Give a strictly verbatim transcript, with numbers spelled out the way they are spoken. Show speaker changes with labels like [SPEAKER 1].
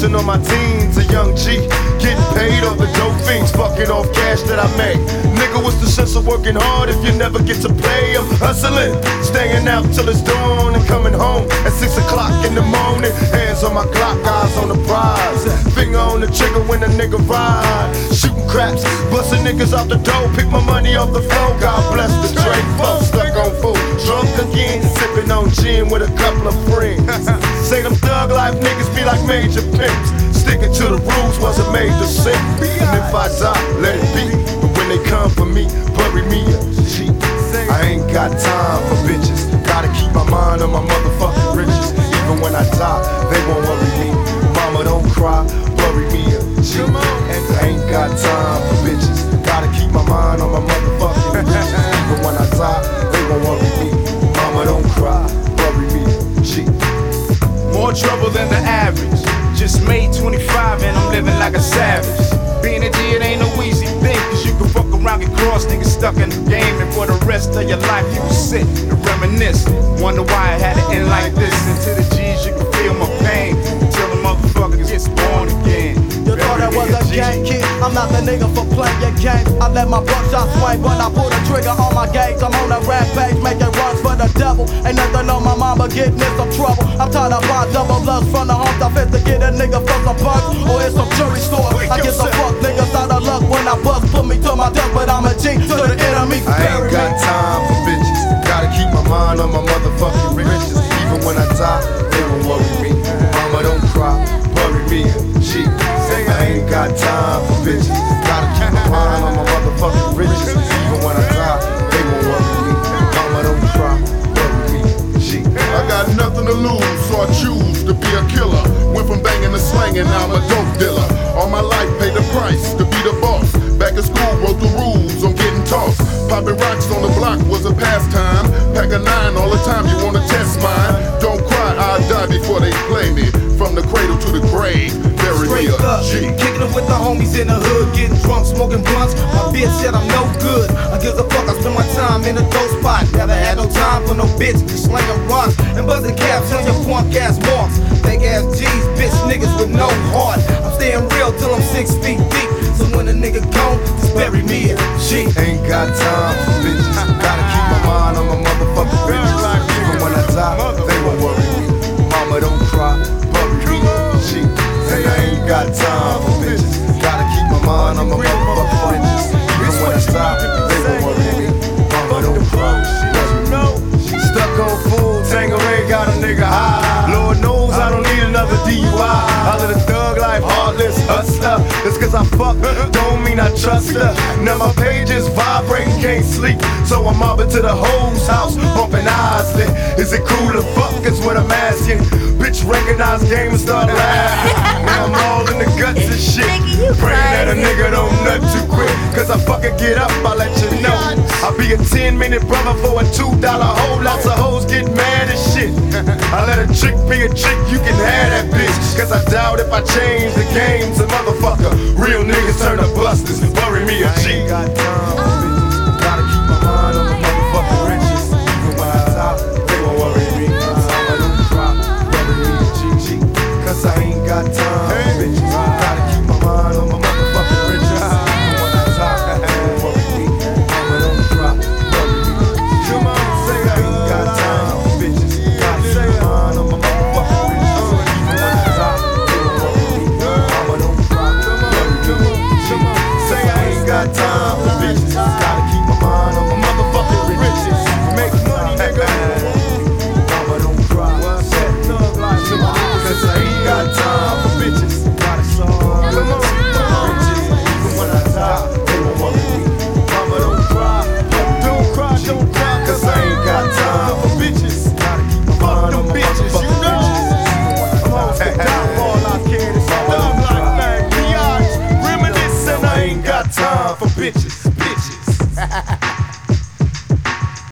[SPEAKER 1] flexing on my teens, a young G. Getting paid off the dope fiends, fucking off cash that I make. Nigga, what's the sense of working hard if you never get to play? I'm hustling, staying out till it's dawn and coming home at six o'clock in the morning. Hands on my clock, eyes on the prize. Finger on the trigger when a nigga ride. Shooting craps, busting niggas out the door. Pick my money off the floor, God bless the trade folks. Stuck on food, drunk again, sipping on gin with a couple of friends. Say them thug life niggas be like major pimps. Sticking to the rules wasn't made to sin. And if I die, let it be. But when they come for me, bury me a G. I ain't got time for bitches. Gotta keep my mind on my motherfucking riches. Even when I die, they won't worry me. Mama, don't cry, bury me a G. I ain't got time for bitches. Gotta keep my mind on my motherfucking riches. Even when I die, they won't worry me. Mama, don't cry, bury me a G.
[SPEAKER 2] More trouble than the average. Just made twenty-five and I'm living like a savage. Being a G, it ain't no easy thing, cause you can fuck around, get crossed, niggas stuck in the game. And for the rest of your life, you will sit and reminisce. Wonder why I had to end like this. And to the G's, you can feel my pain until the motherfucker gets born again.
[SPEAKER 3] You thought I was a gang kid, I'm not the nigga for playing your game. I let my buckshot swing when I pull the trigger on my gauge. I'm on a rampage, making runs for the devil. Ain't nothing on my mama getting in some trouble. I'm tired of buying double lust from the homes I fit to get a nigga for some bucks or in some jewelry store. I get some fuck niggas out of luck when I bust. Put me to my death, but I'm a G to the enemy.
[SPEAKER 1] I ain't got time for bitches. Gotta keep my mind on my motherfucking riches. Even when I die, they won't worry me. Mama, don't cry, bury me a G. I ain't got time for bitches. Gotta keep my mind on my motherfucking riches. Even when I die, they won't worry me. Mama, don't cry, bury me a G.
[SPEAKER 4] I got nothing to lose, so I choose to be a killer. Went from banging to slanging, now I'm a dope dealer. All my life paid the price to be the boss. Back in school, wrote the rules on getting tossed. Popping rocks on the block was a pastime. Pack a nine all the time, you wanna test mine? Don't cry, I'll die before they play me. From the cradle to the grave, bury me a G.
[SPEAKER 2] Kicking it with the homies in the hood, getting drunk, smoking blunts. My bitch said I'm no good. I give a fuck, I spend my time in a dope spot. Never had no time for no bitch, just slinging rocks and buzzing caps on your punk ass marks. Fake ass G's, bitch niggas with no heart. I'm staying real till I'm six feet deep. So when a nigga gone, just bury me a G.
[SPEAKER 1] Ain't got time for bitches. Gotta keep my mind on my motherfucking riches. Even when I die, they won't worry me. Mama, don't cry, bury me a G. Hey, I ain't got time for bitches. Gotta keep my mind on my motherfucking riches. Even when I die, they won't worry me. Mama, don't cry, bury me a G. Stuck on food, Tangeray got a nigga high. Lord knows I don't need another D U I. I live a thug life, heartless hustler. Just cause I fuck, don't mean I trust her. Now my page is vibrating, can't sleep. So I'm mobbing to the hoes house, bumping eyes lit. Is it cool to fuck is what I'm asking. Bitch recognize game and start laughing. Now I'm all in the guts and shit. Praying that a nigga don't nut too quick. Cause I fucking get up, I let you know. I'll be a ten minute brother for a two dollar hole. Lots of hoes get mad as shit. I let a chick be a chick, you can have that bitch. Cause I doubt if I change the game's a motherfucker. Real niggas turn to busters, bury me a G.